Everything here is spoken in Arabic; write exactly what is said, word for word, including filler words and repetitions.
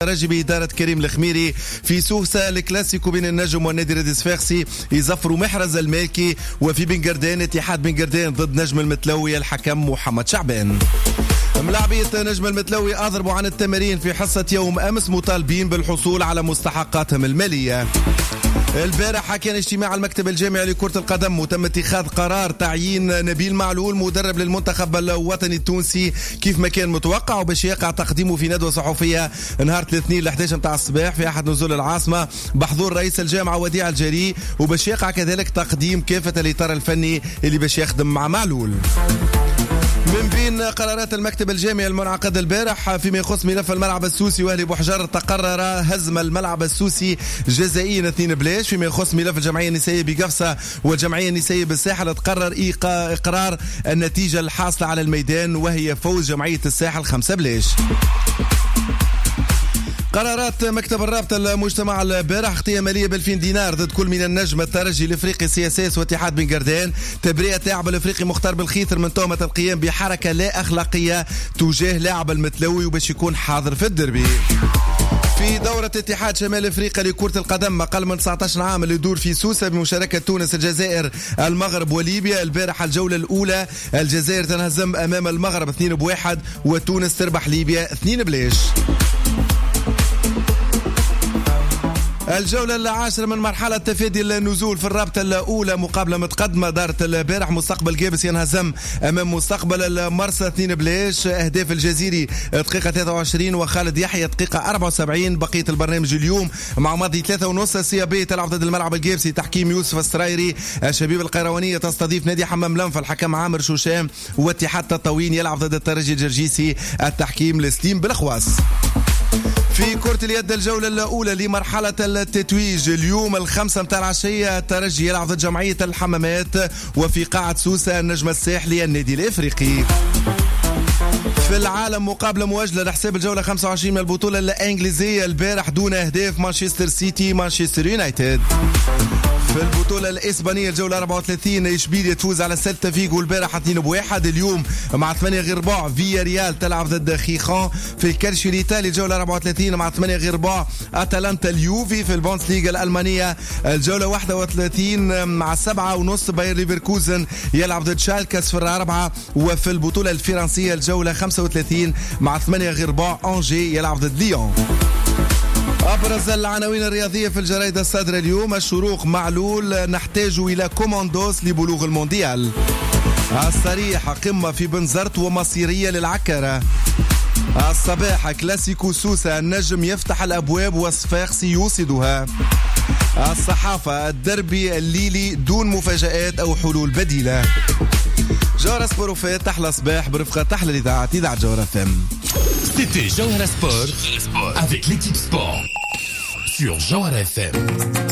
ترجي بإدارة كريم الخميري في سوسة. الكلاسيكو بين النجم والنادي ريد صفاقسي يزفروا محرز المالكي. وفي بن قردان اتحاد بن قردان ضد نجم المتلوي الحكم محمد شعبان. ملاعبية نجم المتلوي أضربوا عن التمارين في حصة يوم أمس مطالبين بالحصول على مستحقاتهم المالية. البارحة كان اجتماع المكتب الجامعي لكرة القدم وتم اتخاذ قرار تعيين نبيل معلول مدرب للمنتخب الوطني التونسي كيف ما كان متوقع، وباش يقع تقديمه في ندوة صحفية نهار الاثنين الأحد عشر متاع الصباح في أحد نزول العاصمة بحضور رئيس الجامعة وديع الجري، وباش يقع كذلك تقديم كافة الإطار الفني اللي باش يخدم مع معلول. من بين قرارات المكتب الجامعي المنعقد البارح فيما يخص ملف الملعب السوسي واهلي بوحجر، تقرر هزم الملعب السوسي جزائيا اثنين بلاش. فيما يخص ملف الجمعية النسائية بقفصة والجمعية النسائية بالساحل، تقرر إقرار النتيجة الحاصلة على الميدان وهي فوز جمعية الساحل خمسة بلاش. قرارات مكتب الرابطة المجتمع البارح: اغتيال مالية بألفين دينار ضد كل من النجم الترجي الافريقي سي اس اس واتحاد بن قردان. تبرئة لاعب الافريقي مختار بالخيثر من تهمة القيام بحركة لا اخلاقية تجاه لاعب المتلوي وباش يكون حاضر في الدربي. في دورة اتحاد شمال افريقيا لكرة القدم اقل من تسعة عشر عام اللي يدور في سوسة بمشاركة تونس الجزائر المغرب وليبيا. البارحة الجولة الاولى الجزائر تنهزم امام المغرب اثنين بواحد وتونس تربح ليبيا اثنين بلاش. الجولة العاشرة من مرحلة تفادي النزول في الرابطة الأولى، مقابلة متقدمة دارت البارح. مستقبل جابس ينهزم أمام مستقبل المرسى اثنين بلاش. أهداف الجزيري دقيقة ثلاثة وعشرين وخالد يحيى دقيقة أربعة وسبعين. بقية البرنامج اليوم مع ماضي ثلاثة ونص. سي بي تلعب ضد الملعب الجابسي تحكيم يوسف السرايري. الشبيب القيروانية تستضيف نادي حمام لنف الحكم عامر شوشام. واتحاد تطاوين يلعب ضد الترجي الجرجيسي التحكيم لسليم بالخواص. في كرة اليد الجولة الأولى لمرحلة التتويج اليوم الخمسة متاع العشية الترجي يلعب ضد جمعية الحمامات وفي قاعة سوسة النجم الساحلي النادي الإفريقي. في العالم مقابلة مواجهة لحساب الجولة خمسة وعشرين من البطولة الإنجليزية البارح دون أهداف مانشستر سيتي مانشستر يونايتد. في البطولة الإسبانية الجولة أربعة وثلاثين إشبيلية تفوز على سيلتا فيغو البارحة اثنين بواحد. اليوم مع ثمانية غير ربع فيا ريال تلعب ضد خيخان. في الكالشيو الإيطالي الجولة أربعة وثلاثين مع ثمانية غير ربع أتلانتا اليوفي. في البوندسليغا الألمانية الجولة واحد وثلاثين مع سبعة ونص باير ليفركوزن يلعب ضد شالكة صفر أربعة. وفي البطولة الفرنسية الجولة خمسة وثلاثين مع ثمانية غير ربع أنجي يلعب ضد ليون. أبرز العناوين الرياضية في الجرائد الصادرة اليوم: الشروق معلول نحتاج إلى كوماندوس لبلوغ المونديال. الصريح قمة في بنزرت ومصيرية للعكرة. الصباح كلاسيكو سوسة النجم يفتح الأبواب وصفاقسي يوصدها. الصحافة الدربي الليلي دون مفاجآت أو حلول بديلة. جوهرة سبوروفات تحلى صباح برفقة تحلى الإذاعة إذاعة جوهرة فم. C'était Jawara Sport avec l'équipe sport sur Jawara F M.